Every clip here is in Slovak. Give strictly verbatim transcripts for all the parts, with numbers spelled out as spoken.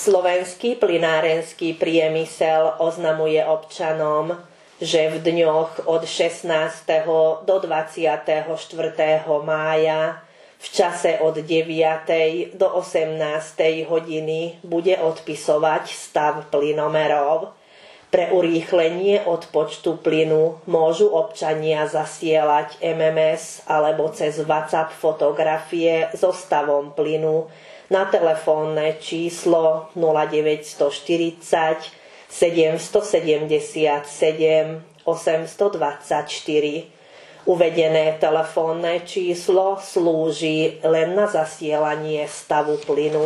Slovenský plynárenský priemysel oznamuje občanom, že v dňoch od šestnásteho do dvadsiateho štvrtého mája v čase od deviatej do osemnástej hodiny bude odpisovať stav plynomerov. Pre urýchlenie odpočtu plynu môžu občania zasielať em em es alebo cez WhatsApp fotografie so stavom plynu na telefónne číslo nula deväť štyridsať sedemstosedemdesiatsedem osemstodvadsaťštyri. Uvedené telefónne číslo slúži len na zasielanie stavu plynu.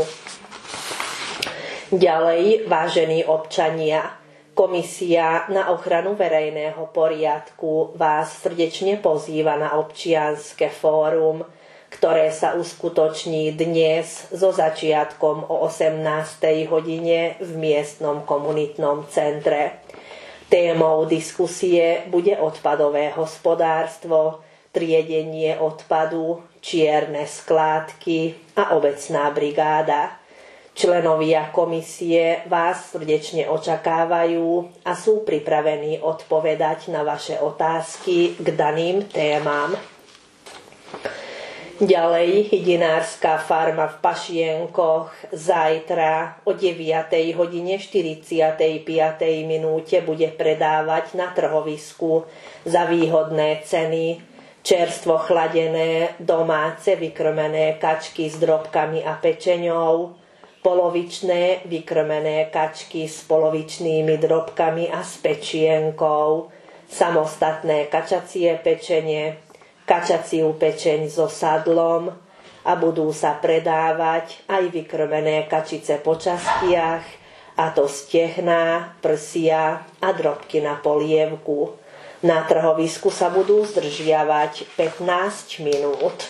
Ďalej, vážení občania, Komisia na ochranu verejného poriadku vás srdečne pozýva na občianske fórum, ktoré sa uskutoční dnes so začiatkom o osemnástej hodine v miestnom komunitnom centre. Témou diskusie bude odpadové hospodárstvo, triedenie odpadu, čierne skládky a obecná brigáda. Členovia komisie vás srdečne očakávajú a sú pripravení odpovedať na vaše otázky k daným témam. Ďalej, hydinárska farma v Pašienkoch zajtra o deviatej hodine štyridsiatej piatej minúte bude predávať na trhovisku za výhodné ceny čerstvo chladené domáce vykrmené kačky s drobkami a pečeňou, polovičné vykrmené kačky s polovičnými drobkami a s pečienkou, samostatné kačacie pečenie, kačaciu pečeň so sadlom a budú sa predávať aj vykrmené kačice po častiach, a to stehná, prsia a drobky na polievku. Na trhovisku sa budú zdržiavať pätnásť minút.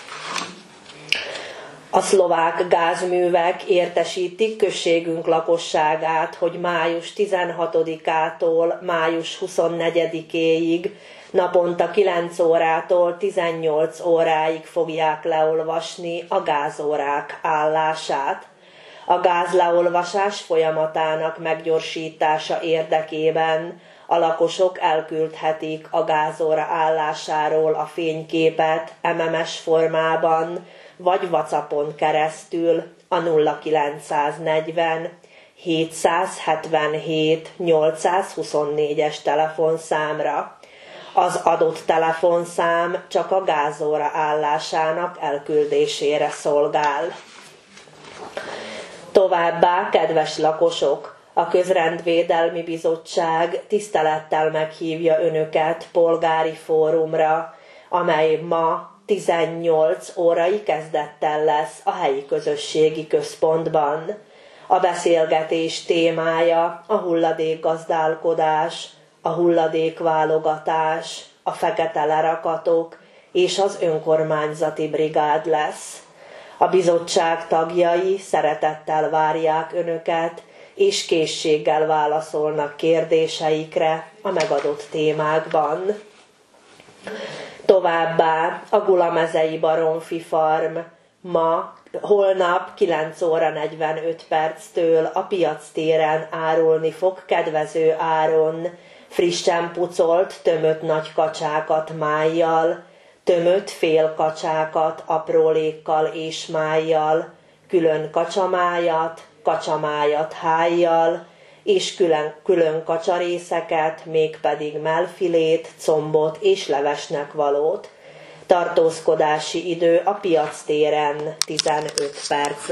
A szlovák gázművek értesítik községünk lakosságát, hogy május tizenhatodikától május huszonnegyedikéig naponta kilenc órától tizennyolc óráig fogják leolvasni a gázórák állását. A gázleolvasás folyamatának meggyorsítása érdekében a lakosok elküldhetik a gázóra állásáról a fényképet em em es formában, vagy WhatsAppon keresztül a nulla kilencszáznegyven hétszázhetvenhét nyolcszázhuszonnégyes telefonszámra. Az adott telefonszám csak a gázóra állásának elküldésére szolgál. Továbbá, kedves lakosok, a Közrendvédelmi Bizottság tisztelettel meghívja önöket polgári fórumra, amely ma tizennyolc órai kezdettel lesz a helyi közösségi központban. A beszélgetés témája a hulladékgazdálkodás, a hulladékválogatás, a fekete lerakatok és az önkormányzati brigád lesz. A bizottság tagjai szeretettel várják önöket, és készséggel válaszolnak kérdéseikre a megadott témákban. Továbbá a Gulamezei Baromfi Farm ma, holnap kilenc óra negyvenöt perctől a piactéren árulni fog kedvező áron frissen pucolt, tömött nagy kacsákat májjal, tömött félkacsákat aprólékkal és májjal, külön kacsamájat, kacsamájat hájjal, és külön, külön kacsarészeket, mégpedig mellfilét, combot és levesnek valót. Tartózkodási idő a piactéren tizenöt perc.